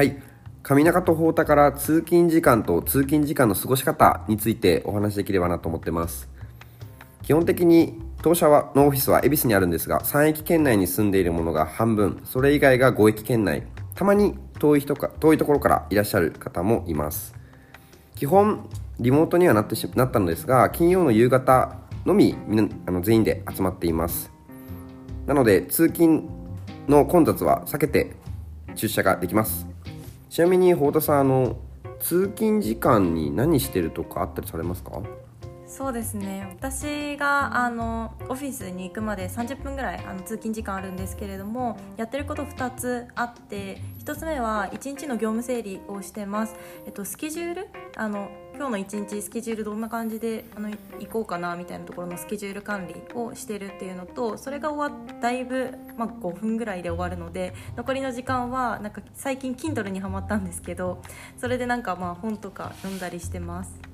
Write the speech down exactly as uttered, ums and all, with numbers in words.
はい、上中と太田から通勤時間と通勤時間の過ごし方についてお話しできればなと思ってます。基本的に当社はのオフィスは恵比寿にあるんですが、さん駅圏内に住んでいるものが半分、それ以外がご駅圏内、たまに遠い人か遠いところからいらっしゃる方もいます。基本リモートにはなってしなったのですが、金曜の夕方のみみんなあの全員で集まっています。なので通勤の混雑は避けて出社ができます。ちなみに太田さん、あの通勤時間に何してるとかあったりされますか？ そうですね、私があのオフィスに行くまでさんじゅっぷんぐらいあの通勤時間あるんですけれども、やってることふたつあって、ひとつめはいちにちの業務整理をしてます。えっと、スケジュールあの今日のいちにちスケジュールどんな感じであの行こうかなみたいなところのスケジュール管理をしてるっていうのと、それが終わっだいぶ、まあ、ごふんぐらいで終わるので、残りの時間はなんか最近 Kindle にハマったんですけど、それでなんかまあ本とか読んだりしてます。